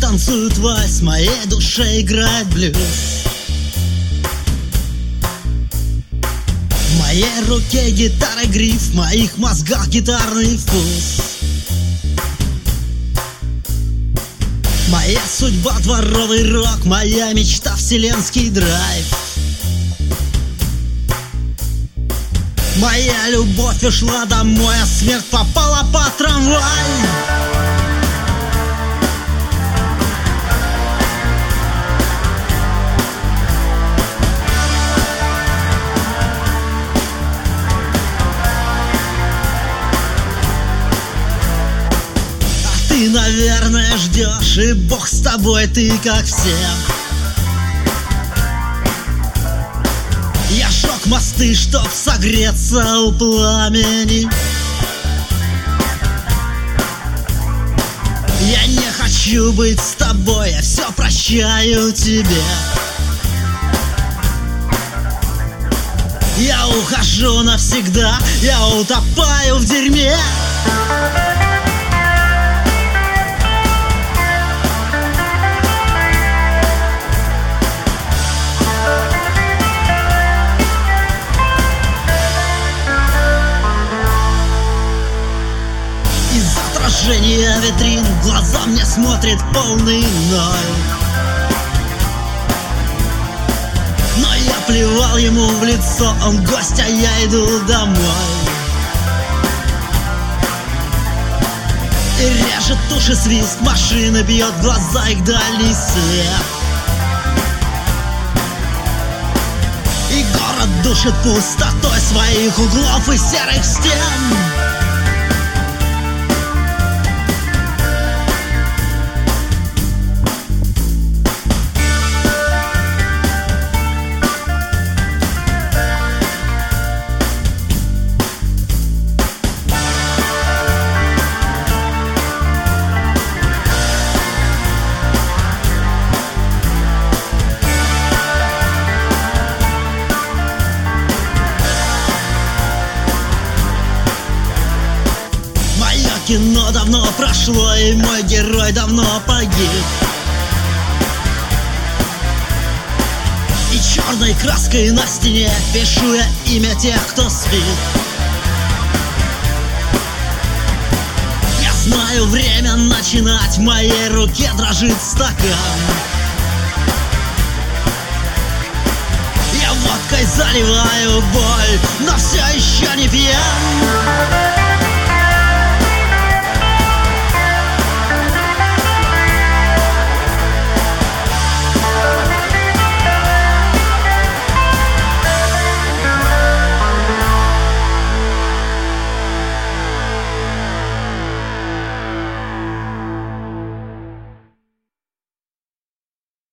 танцуют вальс, в моей душе играет блюз. В моей руке гитара гриф, в моих мозгах гитарный вкус. Моя судьба дворовый рок, моя мечта вселенский драйв. Моя любовь ушла домой, а смерть попала под трамвай. Ты, наверное, ждешь, и Бог с тобой, ты как все. Я жег мосты, чтоб согреться у пламени. Я не хочу быть с тобой, я все прощаю тебе. Я ухожу навсегда, я утопаю в дерьме. Отражение витрин, в глаза мне смотрит полный ноль. Но я плевал ему в лицо, он гость, а я иду домой. И режет уши свист машины, бьет в глаза их дальний свет. И город душит пустотой своих углов и серых стен. Кино давно прошло, и мой герой давно погиб. И черной краской на стене пишу я имя тех, кто спит. Я знаю, время начинать, в моей руке дрожит стакан. Я водкой заливаю боль, но все еще не пьян.